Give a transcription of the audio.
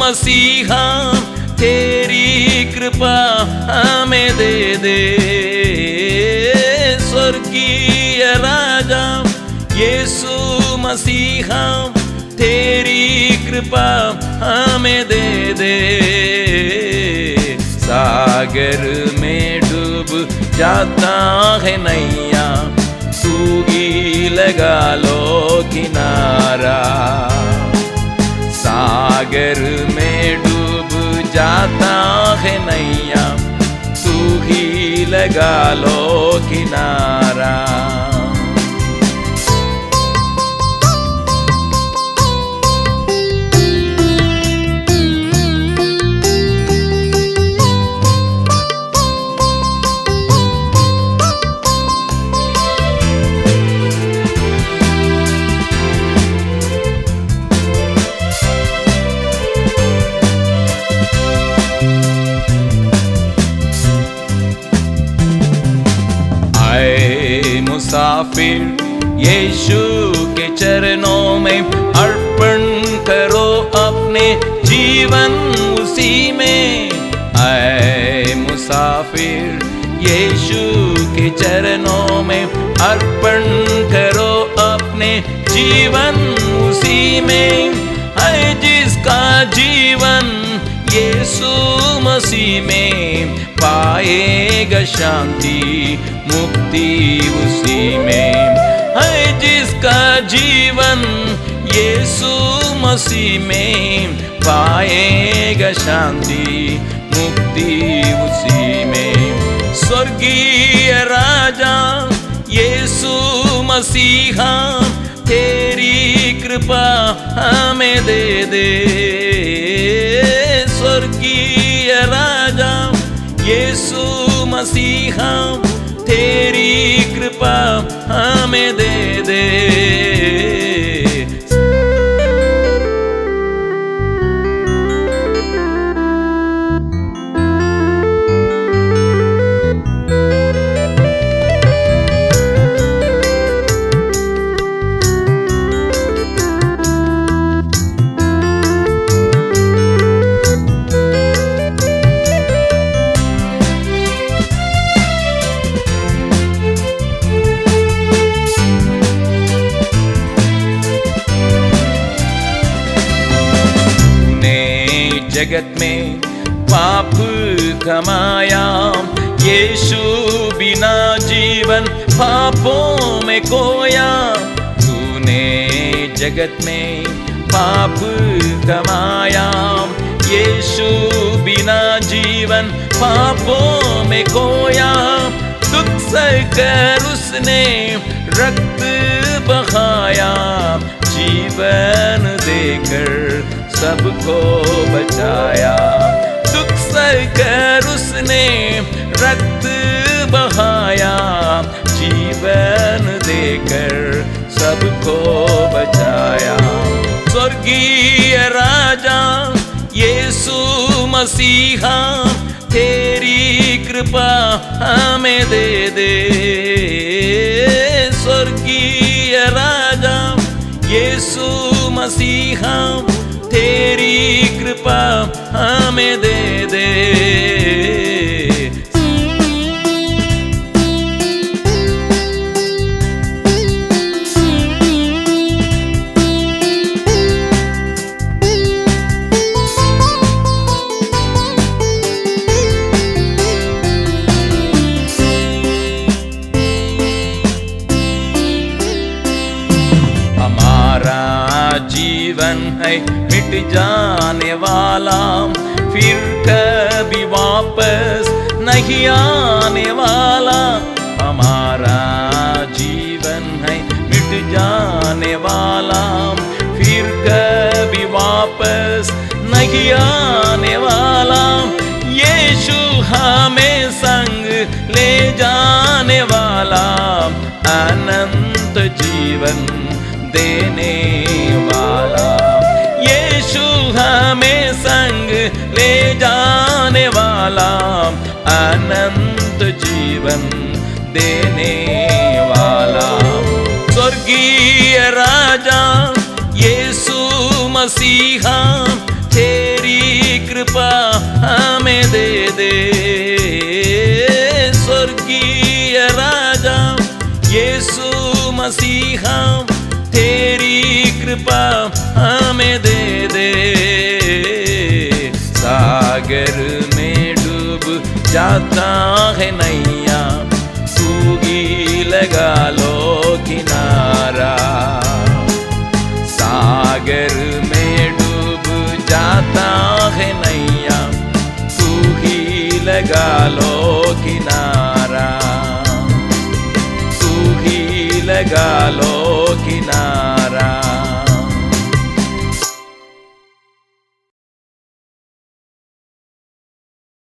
मसीहा तेरी कृपा हमें दे दे। स्वर्गीय राजा यीशु मसीहा तेरी कृपा हमें दे दे। सागर में डूब जाता है नैया, तू ही लगा लो किनारा। सागर में डूब जाता है नैया, तू ही लगा लो किनारा। मुसाफिर यीशु के चरणों में अर्पण करो अपने जीवन उसी में। आए मुसाफिर यीशु के चरणों में अर्पण करो अपने जीवन उसी में। है जिसका जीवन यीशु मसीह में, पाएगा शांति मुक्ति उसी में। है जिसका जीवन यीशु मसीह में, पाएगा शांति मुक्ति उसी में। स्वर्गीय राजा यीशु मसीहा तेरी कृपा हमें दे दे। स्वर्गीय राजा यीशु मसीहा तेरी कृपा हमें दे दे। जगत में पाप कमाया, यीशु बिना जीवन पापों में खोया। तूने जगत में पाप कमाया, यीशु बिना जीवन पापों में खोया। दुख सहकर उसने रक्त बहाया, जीवन देकर सबको बचाया। दुख सहकर उसने रक्त बहाया, जीवन देकर सबको बचाया। स्वर्गीय राजा यीशु मसीहा तेरी कृपा हमें दे दे। स्वर्गीय राजा यीशु मसीहा तेरी कृपा हमें दे दे। हमारा जीवन है मिट जाने वाला, फिर कभी वापस नहीं आने वाला। हमारा जीवन है मिट जाने वाला, फिर कभी वापस नहीं आने वाला। यीशु हमें संग ले जाने वाला, अनंत जीवन देने वाला। यीशु हमें संग ले जाने वाला, अनंत जीवन देने वाला। स्वर्गीय राजा यीशु मसीहा तेरी कृपा हमें दे दे। स्वर्गीय राजा यीशु मसीहा, तेरी कृपा हमें दे दे। सागर में डूब जाता है नैया, तू ही लगा लो किनारा। सागर में डूब जाता है नैया, तू ही लगा लो किनारा, तू ही लगा लो किनारा।